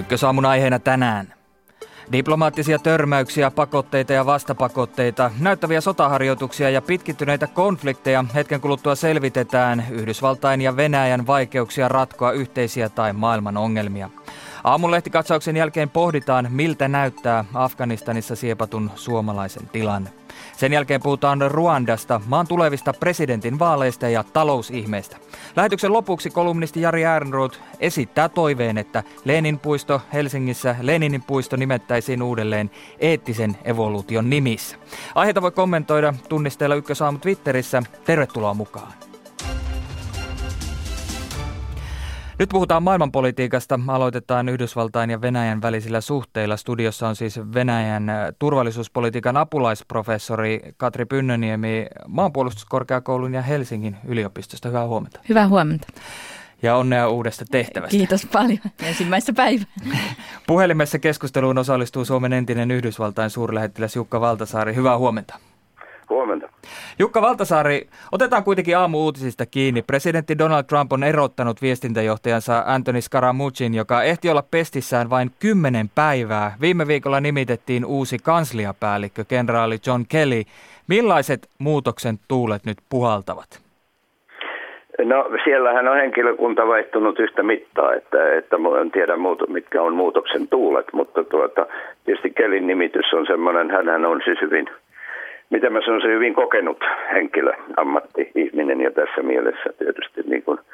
Ykkösaamun aiheena tänään. Diplomaattisia törmäyksiä, pakotteita ja vastapakotteita, näyttäviä sotaharjoituksia ja pitkittyneitä konflikteja hetken kuluttua selvitetään Yhdysvaltain ja Venäjän vaikeuksia ratkoa yhteisiä tai maailman ongelmia. Aamun lehtikatsauksen jälkeen pohditaan, miltä näyttää Afganistanissa siepatun suomalaisen tilanne. Sen jälkeen puhutaan Ruandasta, maan tulevista presidentinvaaleista ja talousihmeistä. Lähetyksen lopuksi kolumnisti Jari Ehrnrooth esittää toiveen, että Leninpuisto Helsingissä Leninin puisto nimettäisiin uudelleen eettisen evoluution nimissä. Aiheita voi kommentoida tunnisteella Ykkösaamu Twitterissä. Tervetuloa mukaan. Nyt puhutaan maailmanpolitiikasta. Aloitetaan Yhdysvaltain ja Venäjän välisillä suhteilla. Studiossa on siis Venäjän turvallisuuspolitiikan apulaisprofessori Katri Pynnöniemi Maanpuolustuskorkeakoulun ja Helsingin yliopistosta. Hyvää huomenta. Hyvää huomenta. Ja onnea uudesta tehtävästä. Kiitos paljon. Ensimmäistä päivää. Puhelimessa keskusteluun osallistuu Suomen entinen Yhdysvaltain suurlähettiläs Jukka Valtasaari. Hyvää huomenta. Huomenta. Jukka Valtasaari, otetaan kuitenkin aamu-uutisista kiinni. Presidentti Donald Trump on erottanut viestintäjohtajansa Anthony Scaramuchin, joka ehti olla pestissään vain 10 päivää. Viime viikolla nimitettiin uusi kansliapäällikkö, kenraali John Kelly. Millaiset muutoksen tuulet nyt puhaltavat? No siellähän on henkilökunta vaihtunut yhtä mittaa, että en tiedä mitkä on muutoksen tuulet, mutta tietysti Kellyn nimitys on semmoinen, hänhän on siis hyvin... Mitä mä sanon, se hyvin kokenut henkilö, ammatti-ihminen ja tässä mielessä tietysti niin kuin,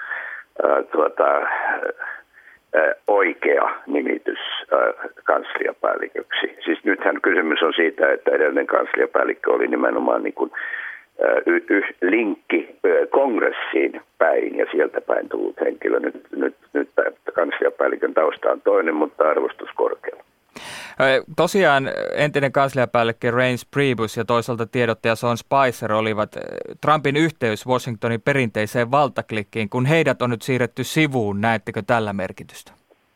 oikea nimitys kansliapäälliköksi. Siis nythän kysymys on siitä, että edellinen kansliapäällikkö oli nimenomaan niin kuin, linkki kongressiin päin ja sieltä päin tullut henkilö. Nyt kansliapäällikön tausta on toinen, mutta arvostus korkealla. Tosiaan entinen kansliapäällikkö Reince Priebus ja toisaalta tiedottaja Sean Spicer olivat Trumpin yhteys Washingtonin perinteiseen valtaklikkiin. Kun heidät on nyt siirretty sivuun, näettekö tällä merkitystä?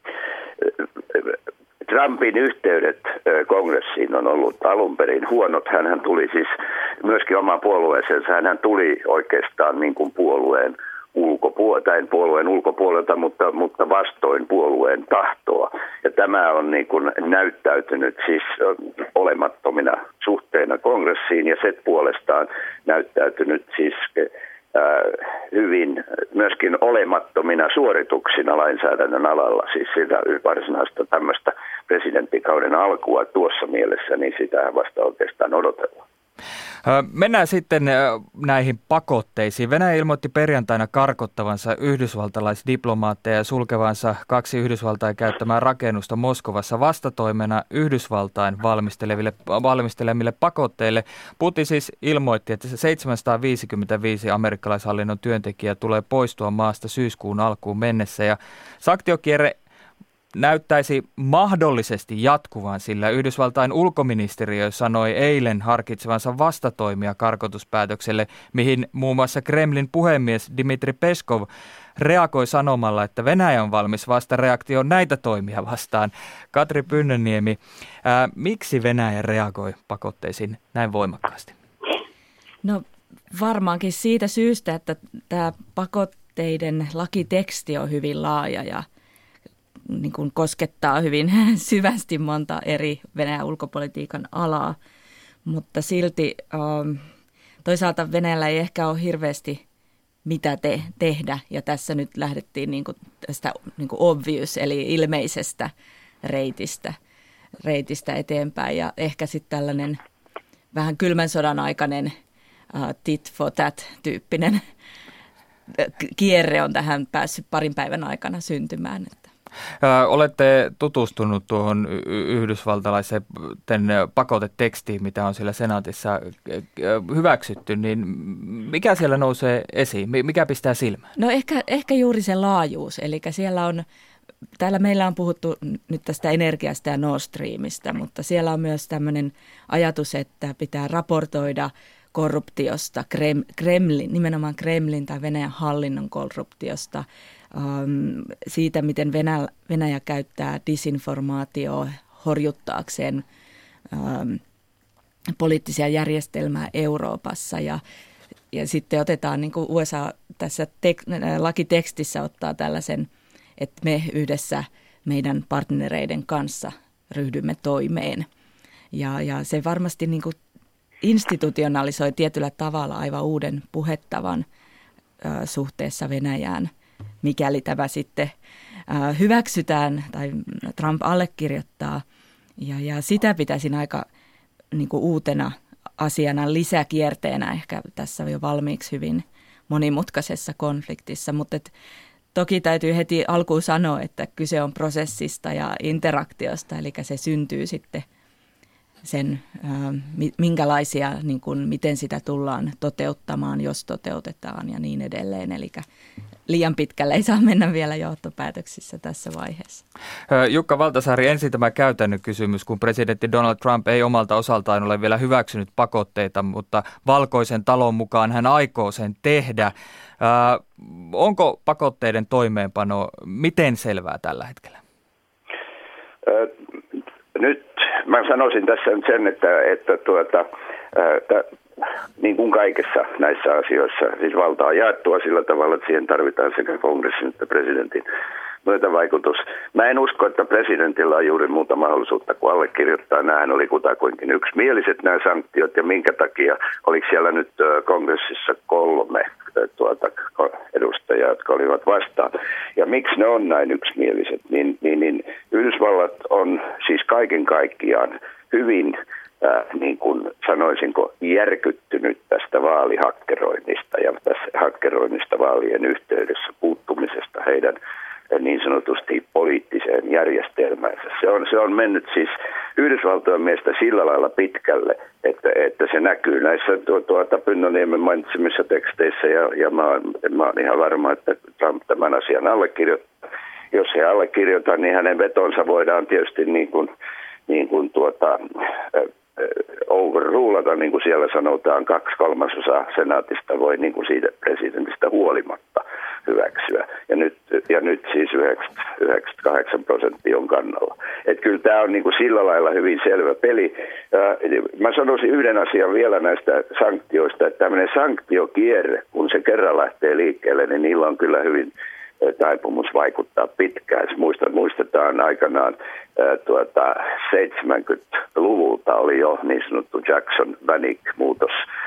Trumpin yhteydet kongressiin on ollut alun perin huonot. Hän tuli siis myöskin omaan puolueeseensa. Hän tuli oikeastaan niin kuin puolueen ulkopuolelta, mutta vastoin puolueen tahtoa. Ja tämä on niin kuin näyttäytynyt siis olemattomina suhteina kongressiin ja se puolestaan näyttäytynyt siis hyvin myöskin olemattomina suorituksina lainsäädännön alalla. Siis sitä varsinaista tämmöistä presidenttikauden alkua tuossa mielessä, niin sitä vasta oikeastaan odotellaan. Mennään sitten näihin pakotteisiin. Venäjä ilmoitti perjantaina karkottavansa yhdysvaltalaisdiplomaatteja ja sulkevansa 2 Yhdysvaltain käyttämää rakennusta Moskovassa vastatoimena Yhdysvaltain valmistelemille pakotteille. Putin siis ilmoitti, että 755 amerikkalaishallinnon työntekijää tulee poistua maasta syyskuun alkuun mennessä ja sanktiokierre näyttäisi mahdollisesti jatkuvan, sillä Yhdysvaltain ulkoministeriö sanoi eilen harkitsevansa vastatoimia karkotuspäätökselle, mihin muun muassa Kremlin puhemies Dmitri Peskov reagoi sanomalla, että Venäjä on valmis vastareaktioon näitä toimia vastaan. Katri Pynnöniemi, miksi Venäjä reagoi pakotteisiin näin voimakkaasti? No varmaankin siitä syystä, että tämä pakotteiden lakiteksti on hyvin laaja ja niin kuin koskettaa hyvin syvästi monta eri Venäjän ulkopolitiikan alaa, mutta silti toisaalta Venäjällä ei ehkä ole hirveästi mitä tehdä ja tässä nyt lähdettiin niin kuin tästä niin kuin obvious eli ilmeisestä reitistä eteenpäin ja ehkä sitten tällainen vähän kylmän sodan aikainen tit for tat -tyyppinen kierre on tähän päässyt parin päivän aikana syntymään. Olette tutustunut tuohon yhdysvaltalaisen pakotetekstiin, mitä on siellä senaatissa hyväksytty, niin mikä siellä nousee esiin? Mikä pistää silmään? No ehkä juuri se laajuus, eli täällä meillä on puhuttu nyt tästä energiasta ja Nord Streamista, mutta siellä on myös tämmöinen ajatus, että pitää raportoida korruptiosta, nimenomaan Kremlin tai Venäjän hallinnon korruptiosta, siitä, miten Venäjä käyttää disinformaatioa horjuttaakseen poliittisia järjestelmää Euroopassa. Ja sitten otetaan, niin kuin USA tässä lakitekstissä ottaa tällaisen, että me yhdessä meidän partnereiden kanssa ryhdymme toimeen. Ja se varmasti niin kuin institutionalisoi tietyllä tavalla aivan uuden puhettavan suhteessa Venäjään, mikäli tämä sitten hyväksytään tai Trump allekirjoittaa. Ja sitä pitäisin aika niin kuin uutena asiana lisäkierteenä ehkä tässä jo valmiiksi hyvin monimutkaisessa konfliktissa, mutta toki täytyy heti alkuun sanoa, että kyse on prosessista ja interaktiosta, eli se syntyy sitten sen, minkälaisia, niin kuin, miten sitä tullaan toteuttamaan, jos toteutetaan ja niin edelleen. Eli liian pitkälle ei saa mennä vielä johtopäätöksissä tässä vaiheessa. Jukka Valtasaari, ensin tämä käytännön kysymys, kun presidentti Donald Trump ei omalta osaltaan ole vielä hyväksynyt pakotteita, mutta Valkoisen talon mukaan hän aikoo sen tehdä. Onko pakotteiden toimeenpano miten selvää tällä hetkellä? Nyt mä sanoisin tässä nyt sen, että niin kuin kaikessa näissä asioissa, siis valta on jaettua sillä tavalla, että siihen tarvitaan sekä kongressin että presidentin myötävaikutus. Mä en usko, että presidentillä on juuri muuta mahdollisuutta kuin allekirjoittaa. Nämähän oli kutakuinkin yksimieliset nämä sanktiot, ja minkä takia oliko siellä nyt kongressissa 3 edustajaa, jotka olivat vastaan. Ja miksi ne on näin yksimieliset? Niin Yhdysvallat on siis kaiken kaikkiaan hyvin, niin kuin sanoisinko, järkyttynyt tästä vaalihakkeroinnista ja tästä hakkeroinnista vaalien yhteydessä puuttumisesta heidän niin sanotusti poliittiseen järjestelmäänsä. Se on mennyt siis Yhdysvaltojen mielestä sillä lailla pitkälle, että se näkyy näissä Pynnöniemen mainitsemissa teksteissä ja mä oon ihan varma, että Trump tämän asian allekirjoittaa. Jos he allekirjoittaa, niin hänen vetonsa voidaan tietysti niin kuin overrulata, niin kuin siellä sanotaan, 2/3 senaatista voi niin kuin siitä presidentistä huolimatta hyväksyä. Ja nyt siis 98% on kannalla. Että kyllä tämä on niin kuin sillä lailla hyvin selvä peli. Mä sanoisin yhden asian vielä näistä sanktioista, että tämmöinen sanktiokierre, kun se kerran lähtee liikkeelle, niin niillä on kyllä hyvin taipumus vaikuttaa pitkään. Muistetaan aikanaan 70-luvulta oli jo niin sanottu Jackson-Vanik-muutos.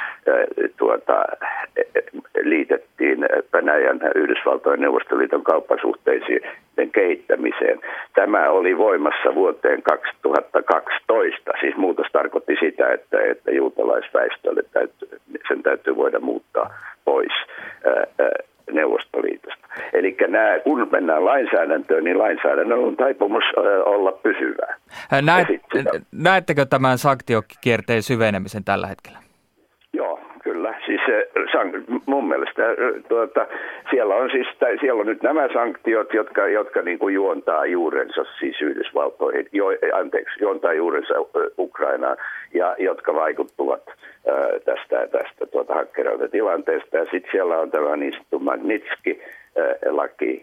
Liitettiin Venäjän Yhdysvaltojen Neuvostoliiton kauppasuhteisiin kehittämiseen. Tämä oli voimassa vuoteen 2012. Siis muutos tarkoitti sitä, että juutalaisväestölle sen täytyy voida muuttaa pois Neuvostoliitosta. Eli kun mennään lainsäädäntöön, niin lainsäädännön on taipumus olla pysyvää. Näettekö tämän sanktiokierteen syvenemisen tällä hetkellä? Joo, kyllä. Siis mun mielestä siellä on nyt nämä sanktiot, jotka niin kuin juontaa juurensa siis Yhdysvaltoihin, juontaa juurensa Ukrainaan ja jotka vaikuttuvat tästä hakkerointitilanteesta. Ja sitten siellä on tämä niin sanottu Magnitsky-laki,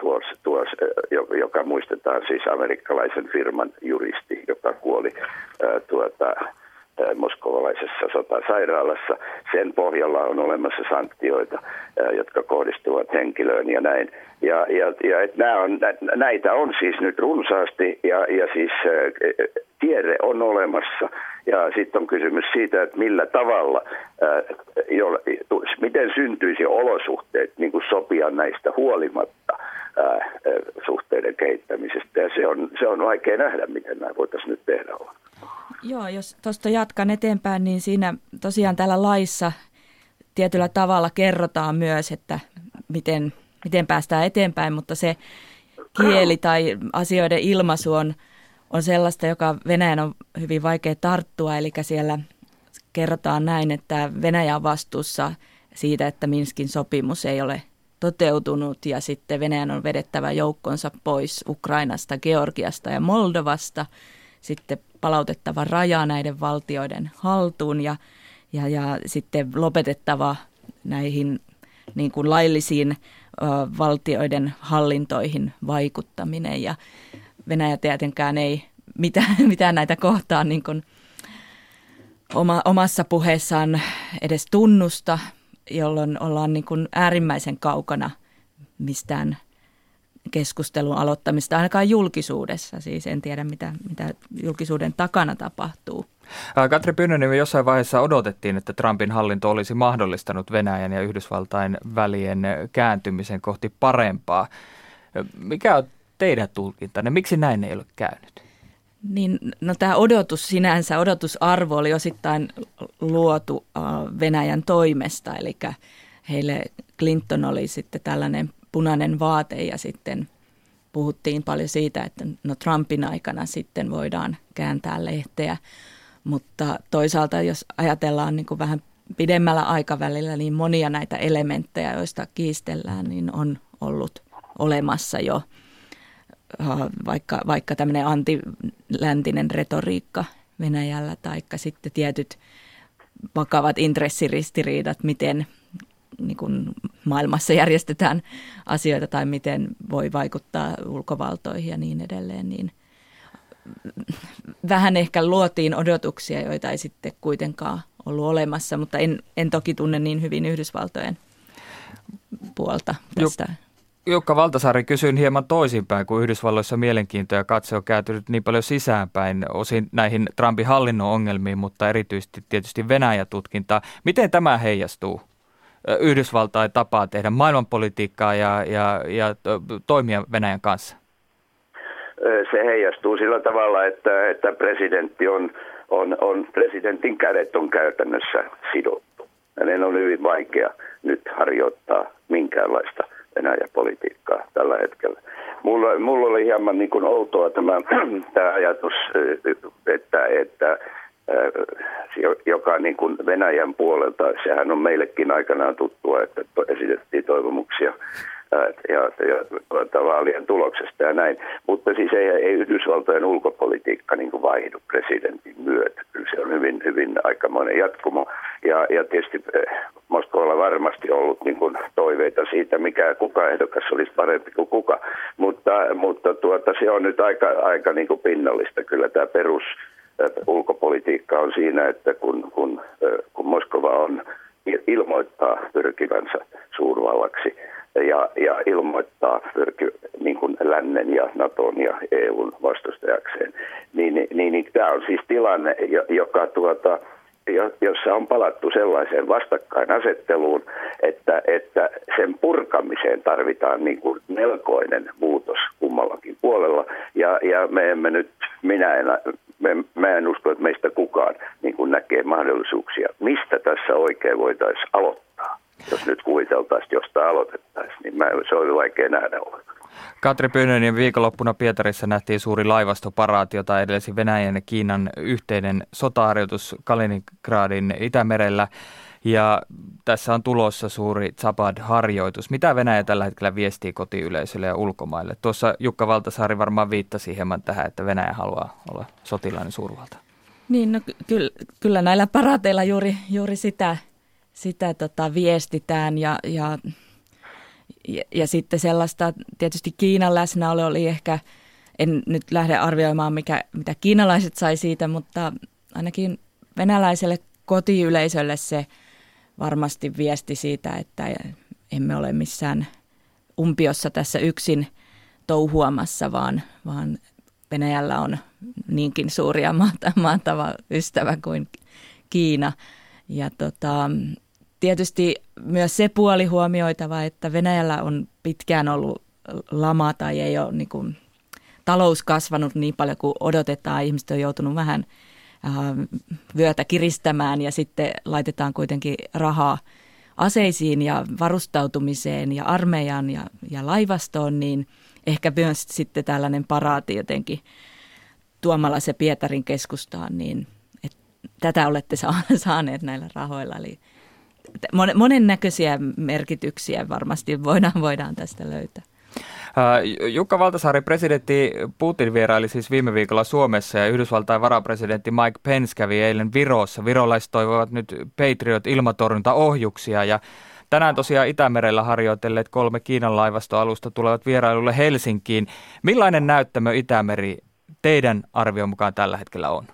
joka muistetaan siis amerikkalaisen firman juristi, joka kuoli moskovalaisessa sotasairaalassa. Sen pohjalla on olemassa sanktioita, jotka kohdistuvat henkilöön ja näin. Ja näitä on siis nyt runsaasti ja siis kierre on olemassa. Ja sitten on kysymys siitä, että millä tavalla, miten syntyisi olosuhteet niin kuin sopia näistä huolimatta suhteiden kehittämisestä. Ja se on vaikea nähdä, miten nämä voitaisiin nyt tehdä. Joo, jos tuosta jatkan eteenpäin, niin siinä tosiaan täällä laissa tietyllä tavalla kerrotaan myös, että miten päästään eteenpäin, mutta se kieli tai asioiden ilmaisu on sellaista, joka Venäjän on hyvin vaikea tarttua, eli siellä kerrotaan näin, että Venäjä on vastuussa siitä, että Minskin sopimus ei ole toteutunut ja sitten Venäjän on vedettävä joukkonsa pois Ukrainasta, Georgiasta ja Moldovasta, sitten palautettava raja näiden valtioiden haltuun ja sitten lopetettava näihin niin kuin laillisiin valtioiden hallintoihin vaikuttaminen. Ja Venäjä tietenkään ei mitään näitä kohtaan niin kuin omassa puheessaan edes tunnusta, jolloin ollaan niin kuin äärimmäisen kaukana mistään keskustelun aloittamista ainakaan julkisuudessa. Siis en tiedä, mitä julkisuuden takana tapahtuu. Katri Pynnönen, jossain vaiheessa odotettiin, että Trumpin hallinto olisi mahdollistanut Venäjän ja Yhdysvaltain välien kääntymisen kohti parempaa. Mikä on teidän tulkintanne? Miksi näin ei ole käynyt? Niin, no tämä odotusarvo oli osittain luotu Venäjän toimesta, eli heille Clinton oli sitten tällainen punainen vaate ja sitten puhuttiin paljon siitä, että no Trumpin aikana sitten voidaan kääntää lehteä, mutta toisaalta jos ajatellaan niin kuin vähän pidemmällä aikavälillä, niin monia näitä elementtejä, joista kiistellään, niin on ollut olemassa jo. Vaikka tämmöinen antiläntinen retoriikka Venäjällä tai sitten tietyt vakavat intressiristiriidat, miten niin kuin maailmassa järjestetään asioita tai miten voi vaikuttaa ulkovaltoihin ja niin edelleen, niin vähän ehkä luotiin odotuksia, joita ei sitten kuitenkaan ollut olemassa, mutta en toki tunne niin hyvin Yhdysvaltojen puolta tästä. Jukka Valtasaari, kysyn hieman toisinpäin, kun Yhdysvalloissa mielenkiinto ja katse on kääntynyt niin paljon sisäänpäin, osin näihin Trumpin hallinnon ongelmiin, mutta erityisesti tietysti Venäjä-tutkintaa. Miten tämä heijastuu Yhdysvaltain tapaa tehdä maailmanpolitiikkaa ja toimia Venäjän kanssa? Se heijastuu sillä tavalla, että presidentin kädet on käytännössä sidottu. Hänen on hyvin vaikea nyt harjoittaa minkäänlaista Venäjä-politiikkaa tällä hetkellä. Mulla oli hieman niin kuin outoa tämä ajatus, että joka niin kuin Venäjän puolelta, sehän on meillekin aikanaan tuttua, että esitettiin toivomuksia vaalien tuloksesta ja näin. Mutta siis ei Yhdysvaltojen ulkopolitiikka niin kuin vaihdu presidentin myötä. Kyllä se on hyvin aikamoinen jatkumo. Ja tietysti Moskovalla varmasti ollut niin kuin toiveita siitä, kuka ehdokas olisi parempi kuin kuka. Mutta se on nyt aika niin kuin pinnallista. Kyllä tämä perus ulkopolitiikka on siinä, että kun Moskova ilmoittaa pyrkivänsä suurvallaksi ja ilmoittaa niin kuin lännen ja Naton ja EUn vastustajakseen, niin tämä on siis tilanne, joka jossa on palattu sellaiseen vastakkainasetteluun, että sen purkamiseen tarvitaan niin kuin melkoinen muutos kummallakin puolella. Ja me emme nyt, mä en usko, että meistä kukaan niin kuin näkee mahdollisuuksia, mistä tässä oikein voitaisiin aloittaa. Jos nyt kuviteltaisiin, jostain aloitettaisiin, niin se oli vaikea nähdä ollenkaan. Katri Pynnönen, viikonloppuna Pietarissa nähtiin suuri laivastoparaati, jota edelsi Venäjän ja Kiinan yhteinen sotaharjoitus Kaliningradin Itämerellä. Ja tässä on tulossa suuri Zapad-harjoitus. Mitä Venäjä tällä hetkellä viestii kotiyleisölle ja ulkomaille? Tuossa Jukka Valtasaari varmaan viittasi hieman tähän, että Venäjä haluaa olla sotilainen suurvalta. Niin, no kyllä näillä paraateilla juuri sitä viestitään ja sitten sellaista, tietysti Kiinan läsnäolo oli ehkä, en nyt lähde arvioimaan mitä kiinalaiset sai siitä, mutta ainakin venäläiselle kotiyleisölle se varmasti viesti siitä, että emme ole missään umpiossa tässä yksin touhuamassa, vaan Venäjällä on niinkin suuria maantava ystävä kuin Kiina. Ja tietysti myös se puoli huomioitava, että Venäjällä on pitkään ollut lama tai ei ole niin kuin talous kasvanut niin paljon kuin odotetaan. Ihmiset on joutunut vähän vyötä kiristämään ja sitten laitetaan kuitenkin rahaa aseisiin ja varustautumiseen ja armeijaan ja laivastoon, niin ehkä myös sitten tällainen paraati jotenkin tuomalla se Pietarin keskustaan, niin tätä olette saaneet näillä rahoilla. Eli monennäköisiä merkityksiä varmasti voidaan tästä löytää. Jukka Valtasaari, presidentti Putin vieraili siis viime viikolla Suomessa ja Yhdysvaltain varapresidentti Mike Pence kävi eilen Virossa. Virolaiset toivovat nyt Patriot-ilmatorjuntaohjuksia ja tänään tosiaan Itämerellä harjoitelleet 3 Kiinan laivastoalusta tulevat vierailulle Helsinkiin. Millainen näyttämö Itämeri teidän arvion mukaan tällä hetkellä on?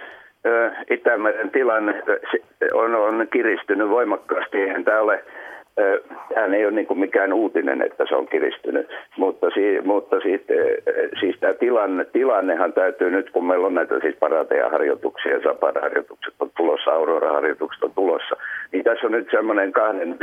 Itämeren tilanne on kiristynyt voimakkaasti. Eihän tämä ole Hän ei ole niin kuin mikään uutinen, että se on kiristynyt, mutta siis tämä tilannehan täytyy nyt, kun meillä on näitä siis Paratea-harjoituksia ja Zapad-harjoitukset on tulossa, Aurora-harjoitukset on tulossa, niin tässä on nyt semmoinen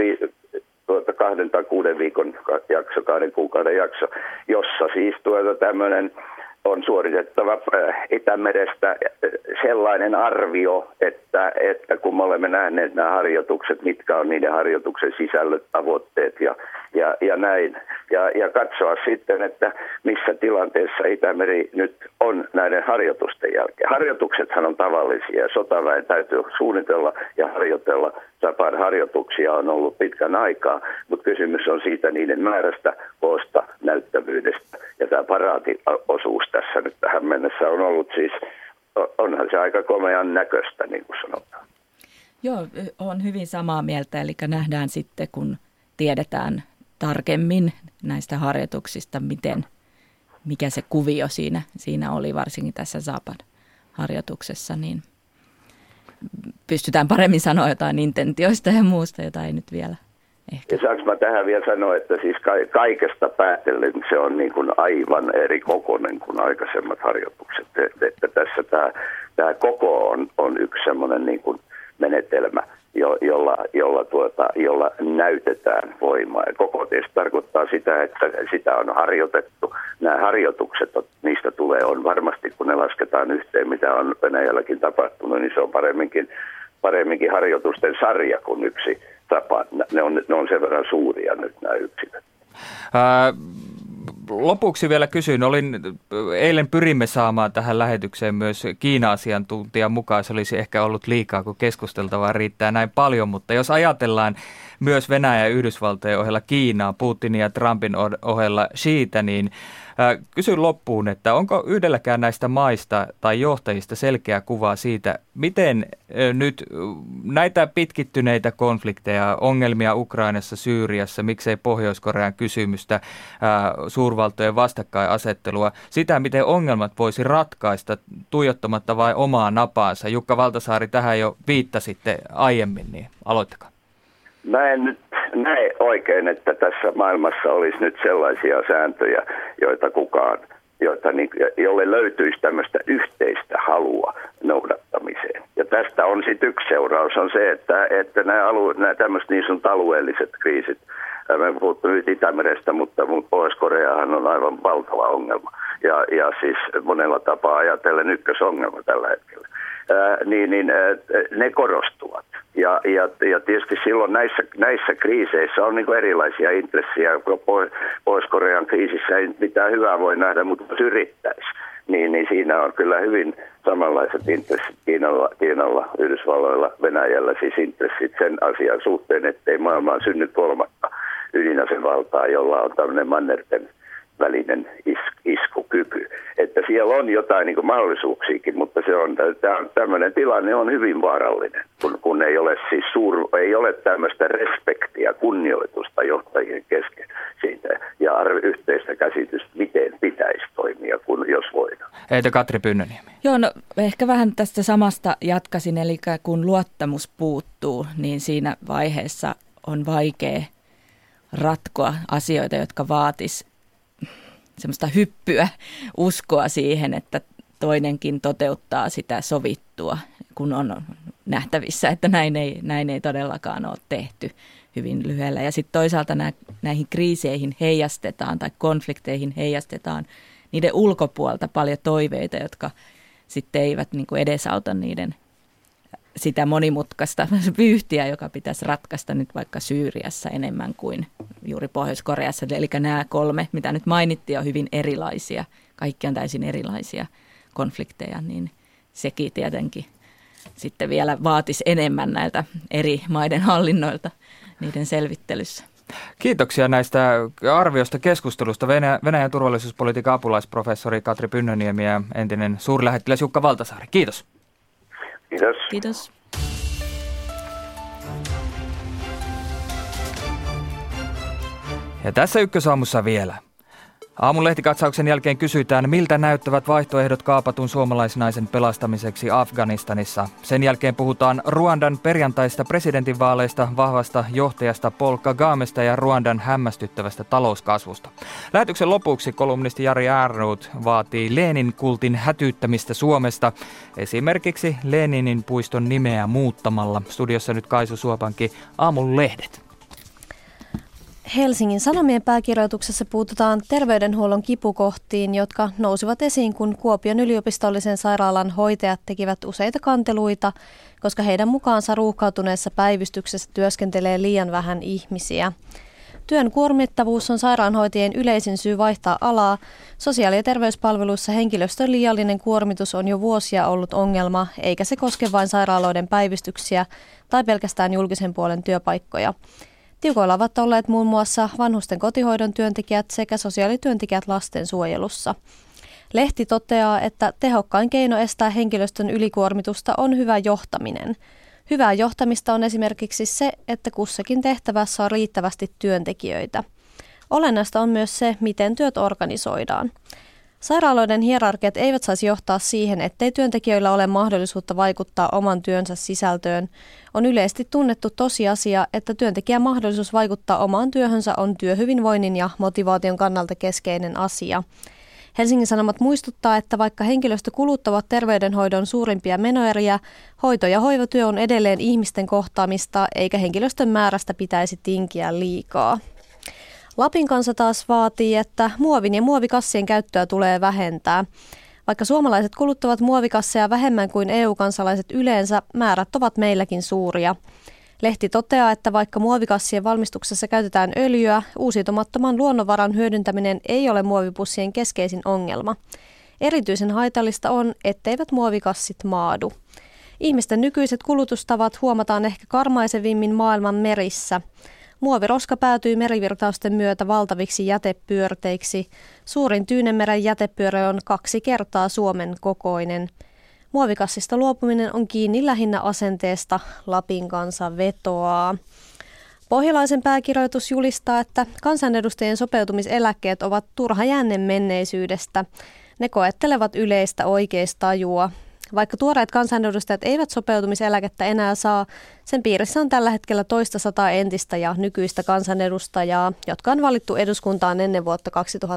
2 tai 6 viikon jakso, 2 kuukauden jakso, jossa siis tämmöinen on suoritettava Itämerestä sellainen arvio, että kun me olemme nähneet nämä harjoitukset, mitkä on niiden harjoituksen sisällöt, tavoitteet ja näin. Ja katsoa sitten, että missä tilanteessa Itämeri nyt on näiden harjoitusten jälkeen. Harjoituksethan on tavallisia. Sotaväen täytyy suunnitella ja harjoitella. Zapad-harjoituksia on ollut pitkän aikaa, mutta kysymys on siitä niiden määrästä, koosta, näyttävyydestä. Ja tämä paraatiosuus tässä nyt tähän mennessä on ollut siis, onhan se aika komean näköistä, niin kuin sanotaan. Joo, olen hyvin samaa mieltä, eli nähdään sitten, kun tiedetään tarkemmin näistä harjoituksista, mikä se kuvio siinä oli, varsinkin tässä Zapad-harjoituksessa, niin pystytään paremmin sanoa jotain intentioista ja muusta, jota ei nyt vielä ehkä. Ja saanko mä tähän vielä sanoa, että siis kaikesta päätellen se on niin kuin aivan eri kokoinen kuin aikaisemmat harjoitukset. Että tässä tämä koko on yksi semmoinen niin kuin menetelmä, jolla näytetään voimaa. Ja koko tietysti tarkoittaa sitä, että sitä on harjoitettu. Nämä harjoitukset, niistä on varmasti, kun ne lasketaan yhteen, mitä on Venäjälläkin tapahtunut, niin se on paremminkin harjoitusten sarja kuin yksi tapa. Ne on sen verran suuria nyt nämä yksilöt. Lopuksi vielä kysyn, eilen pyrimme saamaan tähän lähetykseen myös Kiina-asiantuntijan mukaan. Se olisi ehkä ollut liikaa, kun keskusteltavaa riittää näin paljon, mutta jos ajatellaan myös Venäjä ja Yhdysvaltojen ohella Kiinaa, Putinin ja Trumpin ohella Xiitä, niin kysyn loppuun, että onko yhdelläkään näistä maista tai johtajista selkeä kuvaa siitä, miten nyt näitä pitkittyneitä konflikteja, ongelmia Ukrainassa, Syyriassa, miksei Pohjois-Korean kysymystä, suurvaltojen vastakkainasettelua, sitä miten ongelmat voisi ratkaista tuijottamatta vain omaa napaansa. Jukka Valtasaari tähän jo viittasitte aiemmin, niin aloittakaa. Mä en nyt näe oikein, että tässä maailmassa olisi nyt sellaisia sääntöjä, jolle löytyisi tämmöistä yhteistä halua noudattamiseen. Ja tästä on sitten yksi seuraus, on se, että nämä tämmöiset niin sanotut alueelliset kriisit, me puhuttu nyt Itämerestä, mutta Pohjois-Koreahan on aivan valtava ongelma. Ja siis monella tapaa ajatellen ykkösongelma tällä hetkellä. Ne korostuvat. Ja tietysti silloin näissä kriiseissä on niin erilaisia intressejä. Pohjois-Korean kriisissä ei mitään hyvää voi nähdä, mutta jos yrittäisi, niin siinä on kyllä hyvin samanlaiset intressit Kiinalla, Yhdysvalloilla, Venäjällä, siis intressit sen asian suhteen, ettei maailmaan synny kolmatta ydinasevaltaa, jolla on tämmöinen mannerten välinen iskukyky. Että siellä on jotain niin kuin mahdollisuuksiakin, mutta tämmöinen tilanne on hyvin vaarallinen, kun ei ole siis ei ole tämmöistä respektiä, kunnioitusta johtajien kesken siitä ja yhteistä käsitystä, miten pitäisi toimia, jos voidaan. Eitä Katri Pynnöniemi. Joo, no ehkä vähän tästä samasta jatkasin, eli kun luottamus puuttuu, niin siinä vaiheessa on vaikea ratkoa asioita, jotka vaatis semmoista hyppyä, uskoa siihen, että toinenkin toteuttaa sitä sovittua, kun on nähtävissä, että näin ei todellakaan ole tehty hyvin lyhyellä. Ja sitten toisaalta näihin kriiseihin heijastetaan tai konflikteihin heijastetaan niiden ulkopuolelta paljon toiveita, jotka sitten eivät niin kuin edesauta niiden sitä monimutkaista vyyhtiä, joka pitäisi ratkaista nyt vaikka Syyriassa enemmän kuin juuri Pohjois-Koreassa. Eli nämä 3, mitä nyt mainittiin, on hyvin erilaisia. Kaikki on täysin erilaisia konflikteja, niin sekin tietenkin sitten vielä vaatisi enemmän näiltä eri maiden hallinnoilta niiden selvittelyssä. Kiitoksia näistä arvioista keskustelusta. Venäjän turvallisuuspolitiikan apulaisprofessori Katri Pynnöniemi ja entinen suurlähettiläs Jukka Valtasaari. Kiitos. Kiitos. Kiitos. Ja tässä Ykkösaamussa vielä. Aamun lehtikatsauksen jälkeen kysytään, miltä näyttävät vaihtoehdot kaapatun suomalaisnaisen pelastamiseksi Afganistanissa. Sen jälkeen puhutaan Ruandan perjantaista presidentinvaaleista, vahvasta johtajasta Paul Kagamesta ja Ruandan hämmästyttävästä talouskasvusta. Lähetyksen lopuksi kolumnisti Jari Ehrnrooth vaatii Lenin-kultin hätyyttämistä Suomesta, esimerkiksi Leninin puiston nimeä muuttamalla. Studiossa nyt Kaisu Suopanki, Aamun lehdet. Helsingin Sanomien pääkirjoituksessa puututaan terveydenhuollon kipukohtiin, jotka nousivat esiin, kun Kuopion yliopistollisen sairaalan hoitajat tekivät useita kanteluita, koska heidän mukaansa ruuhkautuneessa päivystyksessä työskentelee liian vähän ihmisiä. Työn kuormittavuus on sairaanhoitajien yleisin syy vaihtaa alaa. Sosiaali- ja terveyspalveluissa henkilöstön liiallinen kuormitus on jo vuosia ollut ongelma, eikä se koske vain sairaaloiden päivystyksiä tai pelkästään julkisen puolen työpaikkoja. Tiukoilla ovat olleet muun muassa vanhusten kotihoidon työntekijät sekä sosiaalityöntekijät lastensuojelussa. Lehti toteaa, että tehokkain keino estää henkilöstön ylikuormitusta on hyvä johtaminen. Hyvää johtamista on esimerkiksi se, että kussakin tehtävässä on riittävästi työntekijöitä. Olennaista on myös se, miten työt organisoidaan. Sairaaloiden hierarkiat eivät saisi johtaa siihen, ettei työntekijöillä ole mahdollisuutta vaikuttaa oman työnsä sisältöön. On yleisesti tunnettu tosiasia, että työntekijän mahdollisuus vaikuttaa omaan työhönsä on työhyvinvoinnin ja motivaation kannalta keskeinen asia. Helsingin Sanomat muistuttaa, että vaikka henkilöstökulut ovat terveydenhoidon suurimpia menoeriä, hoito- ja hoivatyö on edelleen ihmisten kohtaamista, eikä henkilöstön määrästä pitäisi tinkiä liikaa. Lapin kansa taas vaatii, että muovin ja muovikassien käyttöä tulee vähentää. Vaikka suomalaiset kuluttavat muovikasseja vähemmän kuin EU-kansalaiset yleensä, määrät ovat meilläkin suuria. Lehti toteaa, että vaikka muovikassien valmistuksessa käytetään öljyä, uusiutumattoman luonnonvaran hyödyntäminen ei ole muovipussien keskeisin ongelma. Erityisen haitallista on, etteivät muovikassit maadu. Ihmisten nykyiset kulutustavat huomataan ehkä karmaisevimmin maailman merissä. Muoviroska päätyy merivirtausten myötä valtaviksi jätepyörteiksi. Suurin Tyynenmeren jätepyörre on 2 kertaa Suomen kokoinen. Muovikassista luopuminen on kiinni lähinnä asenteesta, Lapin kansa vetoaa. Pohjalaisen pääkirjoitus julistaa, että kansanedustajien sopeutumiseläkkeet ovat turha jänne menneisyydestä. Ne koettelevat yleistä oikeistajua. Vaikka tuoreet kansanedustajat eivät sopeutumiseläkettä enää saa, sen piirissä on tällä hetkellä toista 100 entistä ja nykyistä kansanedustajaa, jotka on valittu eduskuntaan ennen vuotta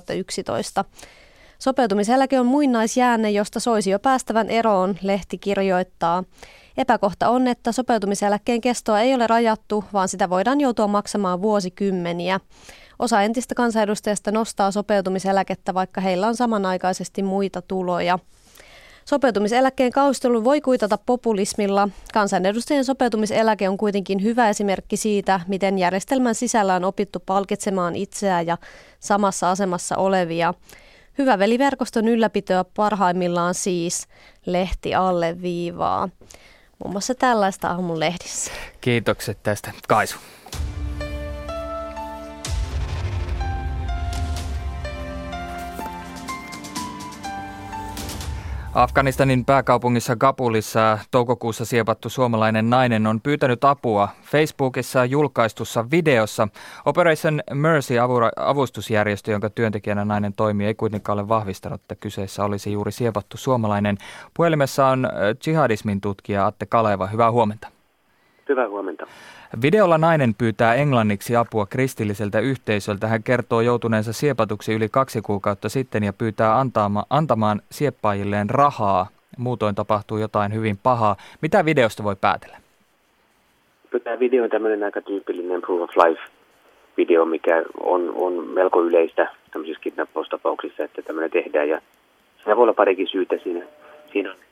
2011. Sopeutumiseläke on muinaisjäänne, josta soisi jo päästävän eroon, lehti kirjoittaa. Epäkohta on, että sopeutumiseläkkeen kestoa ei ole rajattu, vaan sitä voidaan joutua maksamaan vuosikymmeniä. Osa entistä kansanedustajista nostaa sopeutumiseläkettä, vaikka heillä on samanaikaisesti muita tuloja. Sopeutumiseläkkeen kaustelu voi kuitata populismilla. Kansanedustajien sopeutumiseläke on kuitenkin hyvä esimerkki siitä, miten järjestelmän sisällä on opittu palkitsemaan itseään ja samassa asemassa olevia. Hyvä veliverkoston ylläpitoa parhaimmillaan siis, lehti alleviivaa. Muun muassa tällaista Aamun lehdissä. Kiitokset tästä, Kaisu. Afganistanin pääkaupungissa Kabulissa toukokuussa siepattu suomalainen nainen on pyytänyt apua Facebookissa julkaistussa videossa. Operation Mercy avustusjärjestö, jonka työntekijänä nainen toimii, ei kuitenkaan ole vahvistanut, että kyseessä olisi juuri siepattu suomalainen. Puhelimessa on jihadismin tutkija Atte Kaleva. Hyvää huomenta. Hyvää huomenta. Videolla nainen pyytää englanniksi apua kristilliseltä yhteisöltä. Hän kertoo joutuneensa siepatuksi yli 2 kuukautta sitten ja pyytää antamaan sieppaajilleen rahaa. Muutoin tapahtuu jotain hyvin pahaa. Mitä videosta voi päätellä? Tämä video on tämmöinen aika tyypillinen proof of life-video, mikä on melko yleistä tämmöisissä kidnappaustapauksissa, että tämmöinen tehdään. Ja siinä voi olla parikin syytä siinä on.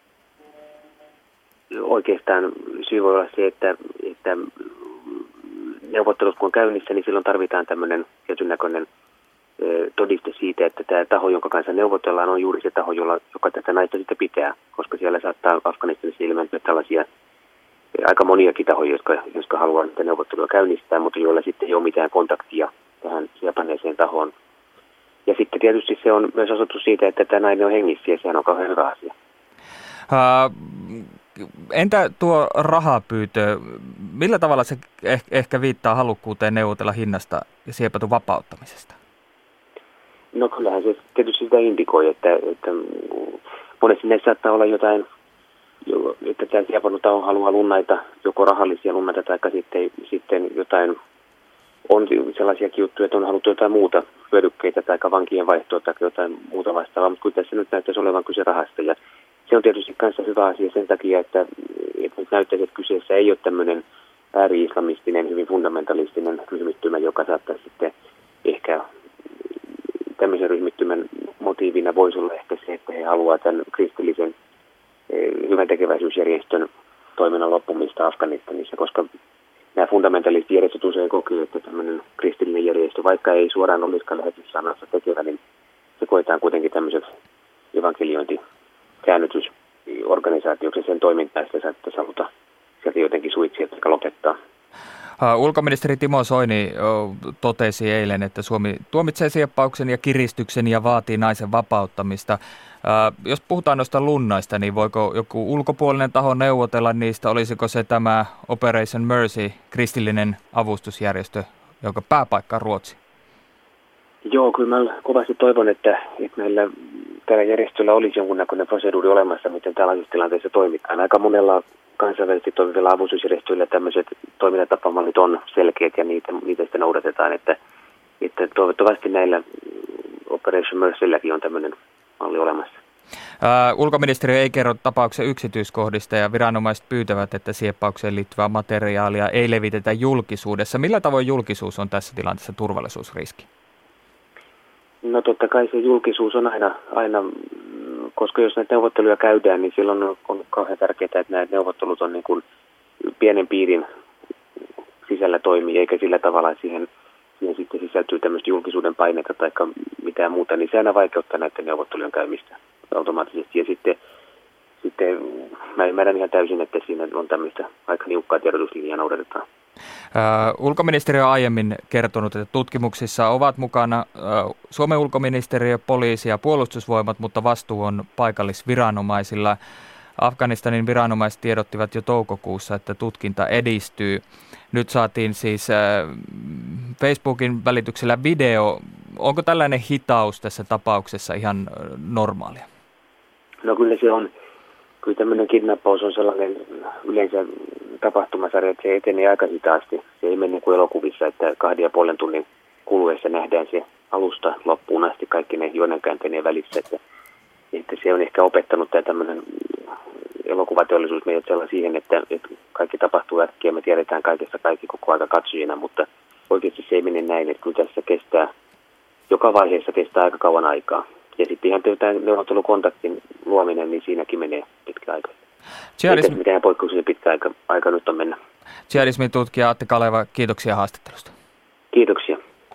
Oikeastaan syy voi olla se, että neuvottelut kun on käynnissä, niin silloin tarvitaan tämmöinen tietyn näköinen todiste siitä, että tämä taho, jonka kanssa neuvotellaan, on juuri se taho, joka tätä naista sitten pitää, koska siellä saattaa Afganistanissa ilmentyä tällaisia aika moniakin tahoja, jotka haluaa näitä neuvottelua käynnistää, mutta joilla sitten ei ole mitään kontaktia tähän siepaneeseen tahoon. Ja sitten tietysti se on myös osoitus siitä, että tämä nainen on hengissä ja sehän on kauhean hyvä asia. Entä tuo rahapyytö, millä tavalla se ehkä viittaa halukkuuteen neuvotella hinnasta ja siepatun vapauttamisesta? No kyllähän se tietysti sitä indikoi, että monesti näissä saattaa olla jotain, että tämä Sieppanu-taho haluaa lunnaita, joko rahallisia lunnaita tai sitten jotain, on sellaisia juttuja, että on haluttu jotain muuta hyödykkeitä tai vankien vaihtoa tai jotain muuta vastaavaa, mutta kun tässä nyt näyttäisi olevan kyse rahasta. Ja se on tietysti kanssa hyvä asia sen takia, että nyt näyttäisi, että kyseessä ei ole tämmöinen ääri-islamistinen, hyvin fundamentalistinen ryhmittymä, joka saattaisi sitten ehkä tämmöisen ryhmittymän motiivina voisi olla ehkä se, että he haluavat tämän kristillisen hyväntekeväisyysjärjestön toiminnan loppumista Afganistanissa, koska nämä fundamentalistijärjestöt usein kokee, että tämmöinen kristillinen järjestö, vaikka ei suoraan olisikaan lähetyssanassa tekevä, niin se koetaan kuitenkin tämmöiseksi evankeliointikäännytysorganisaatioksi sen toimintaa, että saattaisi haluta sieltä jotenkin suitsia tai lopettaa. Ulkoministeri Timo Soini totesi eilen, että Suomi tuomitsee sieppauksen ja kiristyksen ja vaatii naisen vapauttamista. Jos puhutaan noista lunnaista, niin voiko joku ulkopuolinen taho neuvotella niistä? Olisiko se tämä Operation Mercy, kristillinen avustusjärjestö, jonka pääpaikka on Ruotsi? Joo, kyllä mä kovasti toivon, että meillä tällä järjestöllä olisi jonkunnäköinen proseduuri olemassa, miten tällaisissa tilanteissa toimitaan. Aika monella kansainvälisesti toimivilla avustusjärjestöillä tämmöiset toimintatapamallit on selkeät ja niitä sitten noudatetaan, että toivottavasti näillä Operation Mercylläkin on tämmöinen malli olemassa. Ulkoministeriö ei kerro tapauksen yksityiskohdista ja viranomaiset pyytävät, että sieppaukseen liittyvää materiaalia ei levitetä julkisuudessa. Millä tavoin julkisuus on tässä tilanteessa turvallisuusriski? No totta kai se julkisuus on aina, koska jos näitä neuvotteluja käydään, niin silloin on kauhean tärkeää, että näitä neuvottelut on niin kuin pienen piirin sisällä toimii, eikä sillä tavalla siihen sitten sisältyy tämmöistä julkisuuden painetta tai mitään muuta, niin se aina vaikeuttaa näiden neuvottelujen käymistä automaattisesti. Ja sitten mä ymmärrän ihan täysin, että siinä on tämmöistä aika niukkaa tiedotuslinjaa noudatetaan. Ulkoministeriö on aiemmin kertonut, että tutkimuksissa ovat mukana Suomen ulkoministeriö, poliisi ja puolustusvoimat, mutta vastuu on paikallisviranomaisilla. Afganistanin viranomaiset tiedottivat jo toukokuussa, että tutkinta edistyy. Nyt saatiin siis Facebookin välityksellä video. Onko tällainen hitaus tässä tapauksessa ihan normaalia? No kyllä se on. Kyllä tämmöinen kidnappaus on sellainen yleensä tapahtumasarja, että se etenee aika hitaasti. Se ei mene niin kuin elokuvissa, että 2,5 tunnin kuluessa nähdään se alusta loppuun asti kaikki ne juonenkäänteiden välissä. Että se on ehkä opettanut tämä tämmöinen elokuvateollisuus meidät siihen, että kaikki tapahtuu äkkiä, me tiedetään kaikesta kaikki koko aika katsojina, mutta oikeasti se ei mene näin, että kyllä tässä joka vaiheessa kestää aika kauan aikaa. Ja sitten ihan tämän neuvottelukontaktin luominen, niin siinäkin menee pitkä aika. Ei mitään poikkeuksellisen pitkä aika nyt on mennä. Jihadismin tutkija Atte Kaleva, kiitoksia haastattelusta. Kiitoksia.